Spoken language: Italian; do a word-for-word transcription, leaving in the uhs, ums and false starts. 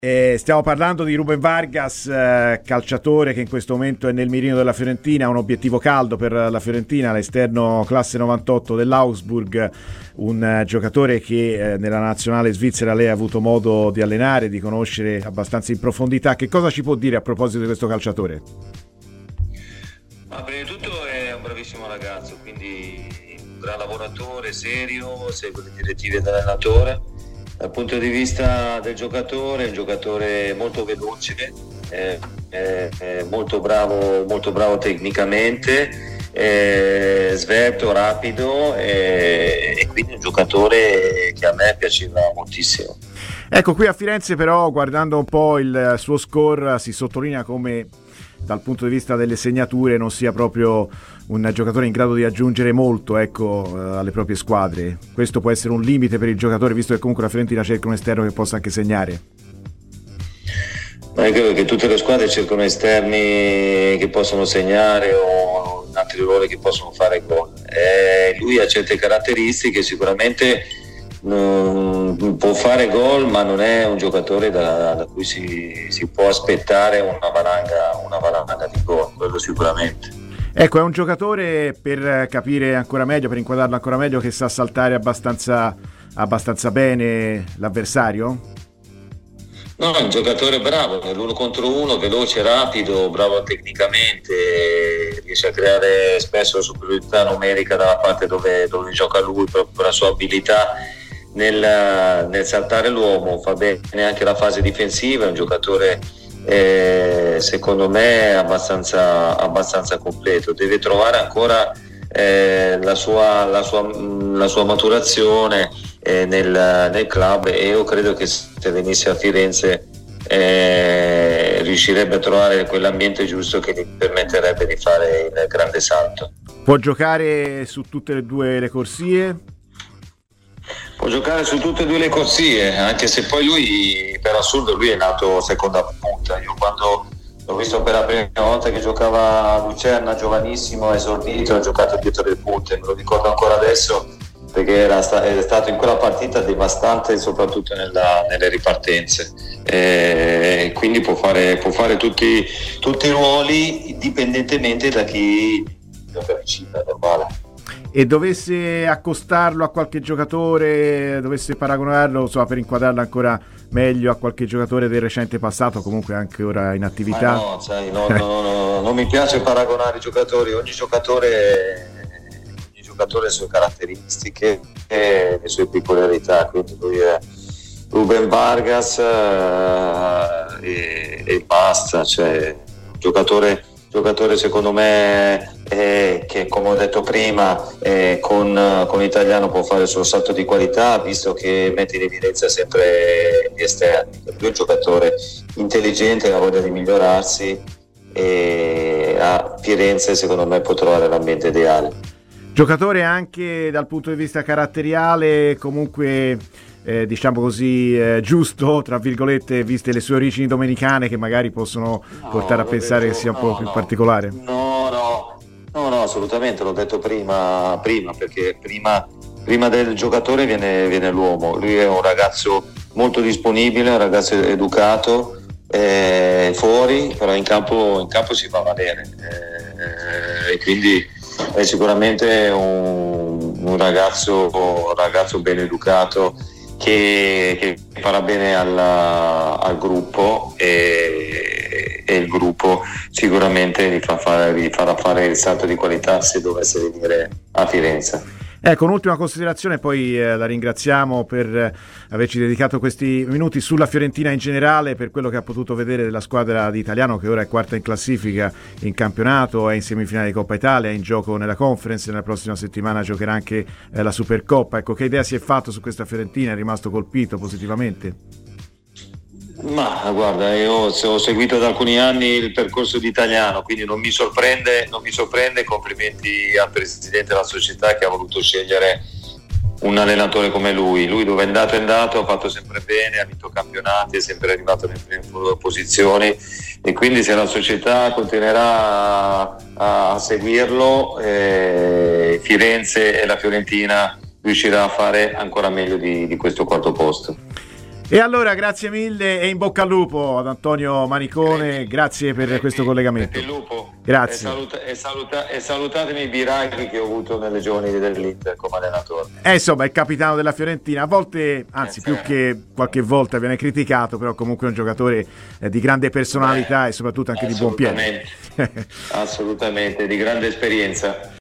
Eh, stiamo parlando di Ruben Vargas, eh, calciatore che in questo momento è nel mirino della Fiorentina, un obiettivo caldo per la Fiorentina, l'esterno classe novantotto dell'Augsburg, un eh, giocatore che eh, nella nazionale svizzera lei ha avuto modo di allenare, di conoscere abbastanza in profondità. Che cosa ci può dire a proposito di questo calciatore? Ma prima di tutto è un bravissimo ragazzo, quindi un gran lavoratore, serio, segue le direttive dell'allenatore. Dal punto di vista del giocatore, è un giocatore molto veloce, è, è, è molto bravo, molto bravo tecnicamente, è svelto, rapido e, e quindi è un giocatore che a me piaceva moltissimo. Ecco, qui a Firenze però, guardando un po' il suo score, si sottolinea come dal punto di vista delle segnature non sia proprio un giocatore in grado di aggiungere molto, ecco, alle proprie squadre. Questo può essere un limite per il giocatore, visto che comunque la Fiorentina cerca un esterno che possa anche segnare. Ma io credo che tutte le squadre cercano esterni che possono segnare o in altri ruoli che possono fare gol. Eh, lui ha certe caratteristiche, sicuramente non può fare gol, ma non è un giocatore da, da cui si, si può aspettare una valanga, una valanga di gol, quello sicuramente. Ecco, è un giocatore, per capire ancora meglio, per inquadrarlo ancora meglio, che sa saltare abbastanza, abbastanza bene l'avversario? No, è un giocatore bravo, nell'uno contro uno, veloce, rapido, bravo tecnicamente, riesce a creare spesso superiorità numerica dalla parte dove, dove gioca lui, proprio per la sua abilità nel, nel saltare l'uomo. Fa bene anche la fase difensiva, è un giocatore eh, secondo me abbastanza, abbastanza completo. Deve trovare ancora eh, la, sua, la, sua, la sua maturazione eh, nel, nel club, e io credo che se venisse a Firenze eh, riuscirebbe a trovare quell'ambiente giusto che gli permetterebbe di fare il grande salto. Può giocare su tutte e due le corsie? Può giocare su tutte e due le corsie, anche se poi lui, per assurdo, lui è nato seconda punta. Io quando l'ho visto per la prima volta che giocava a Lucerna, giovanissimo, esordito, ha giocato dietro le punte, me lo ricordo ancora adesso, perché era sta- è stato in quella partita devastante, soprattutto nella, nelle ripartenze, e quindi può fare, può fare tutti, tutti i ruoli, indipendentemente da chi gioca vicino, è normale. E dovesse accostarlo a qualche giocatore, dovesse paragonarlo, so, per inquadrarlo ancora meglio a qualche giocatore del recente passato, comunque anche ora in attività? Ma no, sai, no, no, no, non mi piace paragonare i giocatori, ogni giocatore, ogni giocatore ha le sue caratteristiche e le sue peculiarità, quindi lui è Ruben Vargas eh, e, e basta, cioè un giocatore giocatore secondo me eh, che, come ho detto prima, eh, con, con l'italiano può fare il suo salto di qualità, visto che mette in evidenza sempre gli esterni. Lui è un giocatore intelligente, ha voglia di migliorarsi, e a Firenze secondo me può trovare l'ambiente ideale. Giocatore anche dal punto di vista caratteriale, comunque Eh, diciamo così eh, giusto, tra virgolette, viste le sue origini domenicane, che magari possono no, portare a pensare detto, che sia un no, po' più no, particolare. No, no, no, no, assolutamente, l'ho detto prima, prima perché prima, prima del giocatore viene, viene l'uomo. Lui è un ragazzo molto disponibile, un ragazzo educato, eh, fuori, però in campo, in campo si fa valere, eh, e quindi è sicuramente un, un ragazzo, un ragazzo ben educato, Che, che farà bene alla, al gruppo, e, e il gruppo sicuramente gli, fa fare, gli farà fare il salto di qualità se dovesse venire a Firenze. Ecco, un'ultima considerazione, poi eh, la ringraziamo per eh, averci dedicato questi minuti sulla Fiorentina in generale, per quello che ha potuto vedere della squadra di Italiano, che ora è quarta in classifica in campionato, è in semifinale di Coppa Italia, è in gioco nella Conference, nella prossima settimana giocherà anche eh, la Supercoppa. Ecco, che idea si è fatto su questa Fiorentina? È rimasto colpito positivamente? Ma guarda, io ho seguito da alcuni anni il percorso di Italiano, quindi non mi sorprende, non mi sorprende. Complimenti al presidente della società che ha voluto scegliere un allenatore come lui. Lui dove è andato è andato, ha fatto sempre bene, ha vinto campionati, è sempre arrivato nelle prime posizioni, e quindi se la società continuerà a, a seguirlo, eh, Firenze e la Fiorentina riuscirà a fare ancora meglio di, di questo quarto posto. E allora grazie mille e in bocca al lupo ad Antonio Manicone, grazie per questo collegamento. Il lupo. Grazie. E, saluta, e, saluta, e salutatemi i Biraghi che ho avuto nelle giorni dell'Inter come allenatore. Eh, insomma, è il capitano della Fiorentina, a volte, anzi eh, più sì. che qualche volta viene criticato, però comunque è un giocatore eh, di grande personalità Beh, e soprattutto anche di buon piede. Assolutamente, di grande esperienza.